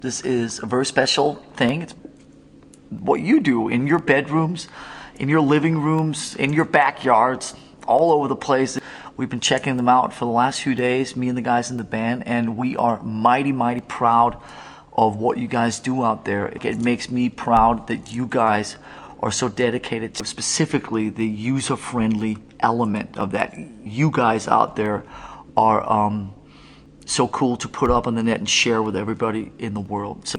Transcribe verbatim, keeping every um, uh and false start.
This is a very special thing. It's what you do in your bedrooms, in your living rooms, in your backyards, all over the place. We've been checking them out for the last few days, me and the guys in the band, and we are mighty, mighty proud of what you guys do out there. It makes me proud that you guys are so dedicated to specifically the user-friendly element of that. You guys out there are um, so cool to put up on the net and share with everybody in the world. So